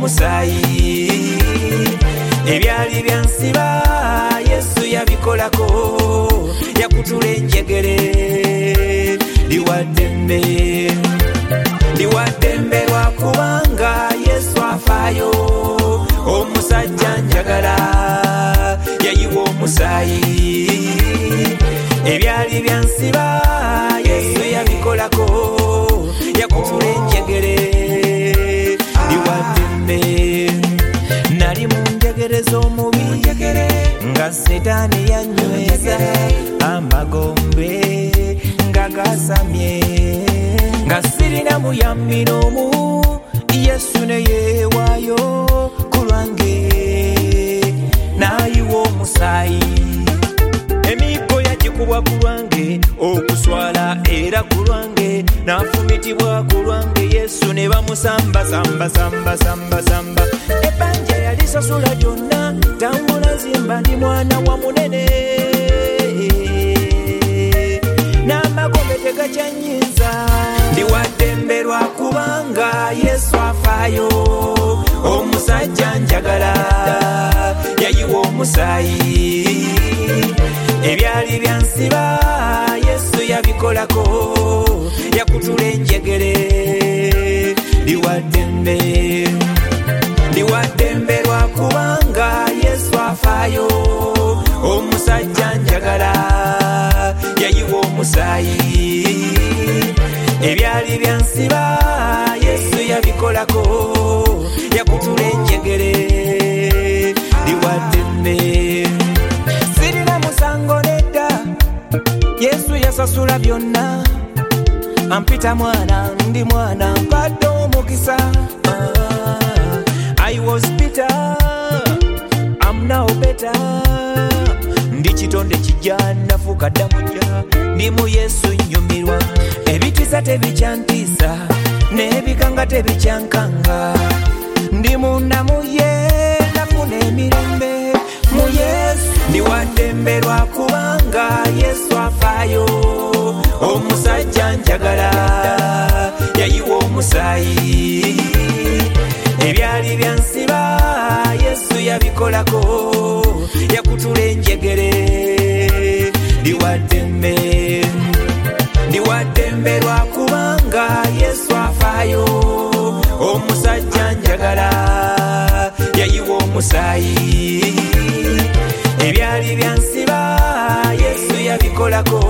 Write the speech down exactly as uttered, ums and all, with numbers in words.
omusaayi ebyali byansiba Yesu yabikolako yakutula enjegere liwaddembe liwaddembe lwakubanga Yesu afaayo omusajja njagala yayiwa omusaayi ebyali byansiba Yesu yabikolako yakutula enjegere liwaddembe nali mu njegere z'omubi nga Setaani yanyweza amagombe nga gasamye nga sirina muyambi n'omu Yesu ne yeewaayo ku lwange n'ayiwa omusaayi emiggo yagikubwa ku lwange okuswala era ku lwange n'afumitibwa ku lwange Yesu ne bamusamba samba samba samba samba ebbanja yalisasula gyonna tambula zimba ndi mwana wa munene n'amagombe tegakyanyiza ndiwaddembe lwakubanga Yesu afaayo omusajja njagala yayiwa omusaayi ebyali byansiba Yesu yabikolako yakutula enjegere liwaddembe liwaddembe lwakubanga Yesu afaayo omusajja njagala yayiwa omusaayi ebyali byansiba Yesu yabikolako yakutula enjegere liwaddembe sirina musango nedda Yesu yasasula byonna ampita mwana ndi mwana mbadde omukisa I was bitter, I'm now better. Ndi kitonde kijja nafuuka ddamuja ndi mu Yesu nnyumirwa ebitiisa tebikyantiisa n'ebikanga tebikyankanga ndi munda mu ye nafuna emirembe mu Yesu ndiwaddembe lwakubanga Yesu afaayo omusajja njagala yayiwa omusaayi ebyali byansiba Yesu yabikolako yakutula enjegere liwaddembe liwaddembe lwakubanga Yesu afaayo omusajja njagala yayiwa omusaayi ebyali byansiba Yesu yabikolako